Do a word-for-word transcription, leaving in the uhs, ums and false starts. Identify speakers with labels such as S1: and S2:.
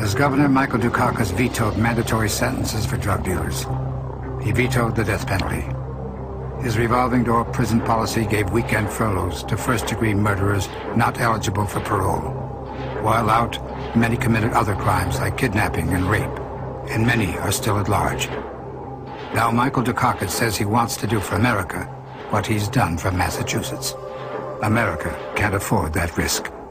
S1: As governor, Michael Dukakis vetoed mandatory sentences for drug dealers. He vetoed the death penalty. His revolving door prison policy gave weekend furloughs to first-degree murderers not eligible for parole. While out, many committed other crimes like kidnapping and rape, and many are still at large. Now Michael Dukakis says he wants to do for America what he's done for Massachusetts. America can't afford that risk.